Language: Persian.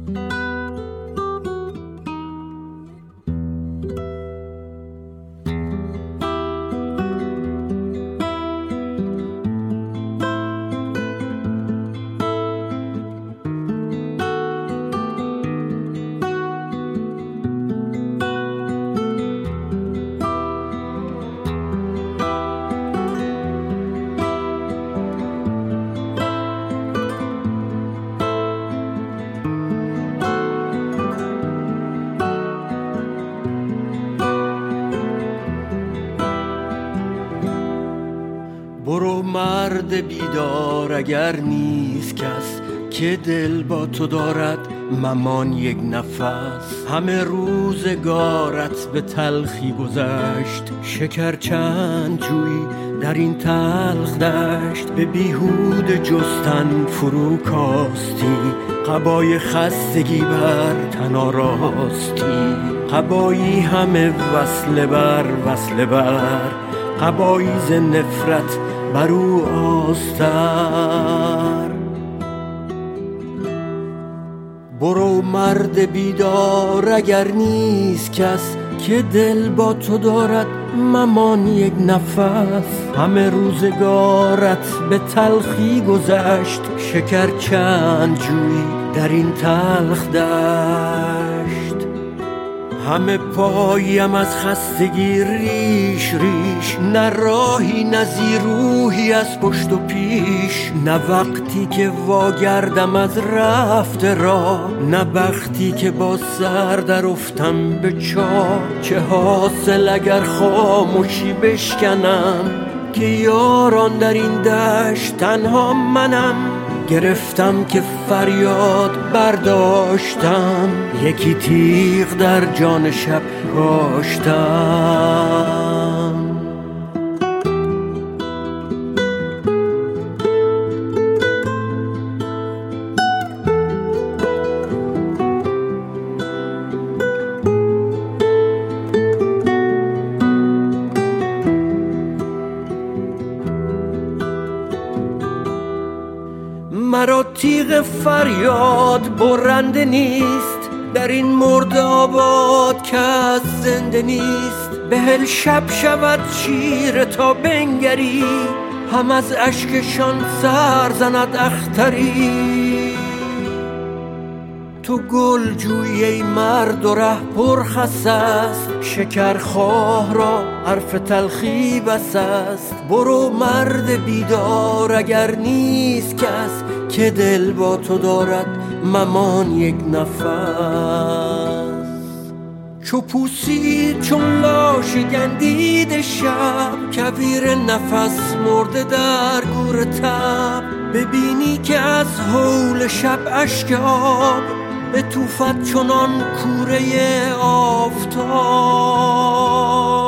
برو مرد بیدار، اگر نیست کس که دل با تو دارد ممان یک نفس. همه روزگارت به تلخی گذشت، شکر چند جویی در این تلخ دشت. به بیهوده جستن فرو کاستی، قبای خستگی بر تن آراستی. قبایی همه وصله بر وصله بر، قبایی ز نفرت بر او آستر. برو مرد بیدار، اگر نیست کس که دل با تو دارد ممان یک نفس. همه روزگارت به تلخی گذشت، شکر چند جویی در این تلخ دشت. همه پایم از خستگی ریش ریش، نه راهی نه زیروحی از پشت و پیش. نه وقتی که واگردم از رفته راه، نه بختی که با سر در افتم به چاه. چه حاصل اگر خاموشی بشکنم، که یاران در این دشت تنها منم. گرفتم که فریاد برداشتم، یکی تیغ در جان شب کاشتم. مرا تیغ فریاد برنده نیست، در این مرد آباد کس زنده نیست. بهل شب شود شیر تا بنگری، هم از اشکشان سر زند اختری. تو گل جویی ای مرد و ره پرخس است، شکرخواه را حرف تلخی بس است. برو مرد بیدار، اگر نیست کس که دل با تو دارد ممان یک نفس. چو پوسید چون لاش گندید شب، کویر نفس مرده در گور تب. ببینی که از هول شب اشک آب، به توفت چنان کوره آفتاب.